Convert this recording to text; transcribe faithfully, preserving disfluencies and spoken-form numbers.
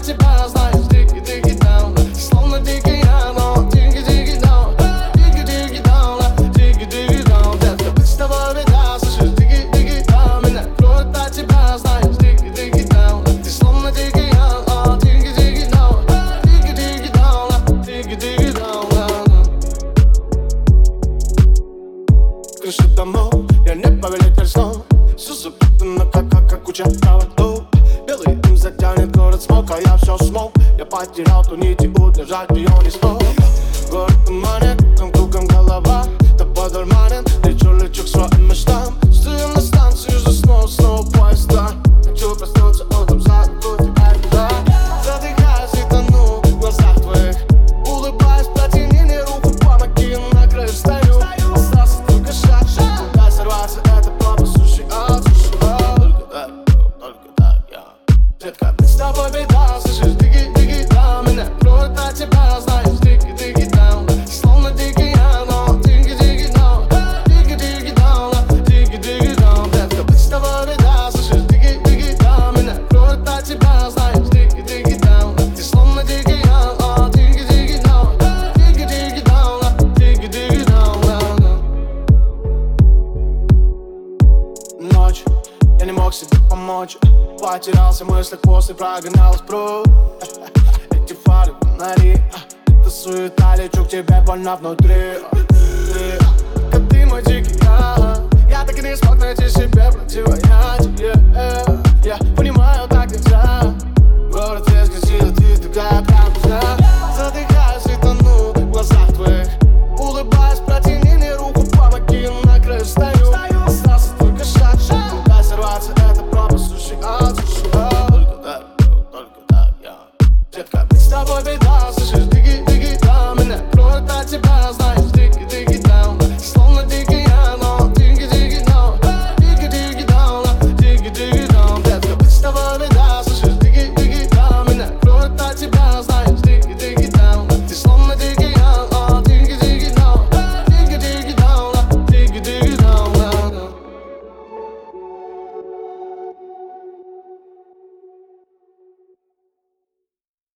тебя, знаешь, дикий-дикий даун. Словно дикий я, но дикий-дикий даун. Дикий-дикий даун, дикий-дикий даун. Детка, быть с тобой беда, слышишь, дикий-дикий даун. Меня кроет от тебя, знаешь, дикий-дикий даун. Ты словно дикий я, но дикий-дикий даун. Дикий-дикий даун, дикий-дикий даун. Крыши домов, я не повелитель снов. Все запутано, как, как, как куча проводов. Белый дым затянет город смог, а я все смог. Я потерял ту нить и удержать ее не смог. Город туманит, кругом, кругом голова. Тобой дурманен, лечу, лечу к своим мечтам. Стою на станции, жду снова, снова поезда. Хочу проснуться утром, зажгу тебя туда. Задыхаюсь и тону в глазах твоих. Улыбаюсь, протяни мне руку, помоги, на краю стою. Остался только шаг, куда сорваться, это папа суши, а суши, а. Только так, только так, я. Детка, быть с тобой беда, слышишь, дикий-дикий даун. Меня кроет от тебя, знаешь, дикий-дикий даун. Словно дикий я, но дикий-дикий даун. Дикий-дикий даун, дикий-дикий даун. Детка, быть с тобой беда, слышишь, дикий-дикий даун. Меня кроет от тебя, знаешь, дикий-дикий даун. Ты словно дикий я, но дикий-дикий даун. Дикий-дикий даун, дикий-дикий даун. Ночь, я не мог себе помочь. Потерялся в мыслях, после прогонялась прочь. Эти фары, фонари, это суета, лечу к тебе, больно внутри. Ты, как ты мой дикий я. Я так и не смог найти себе противоядие.